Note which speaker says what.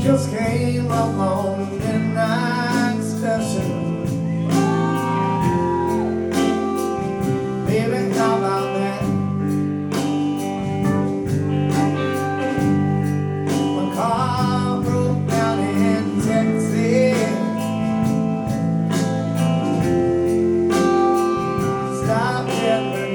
Speaker 1: just came up on the midnight special. Baby, how about that? My car broke down in Texas. Stopped at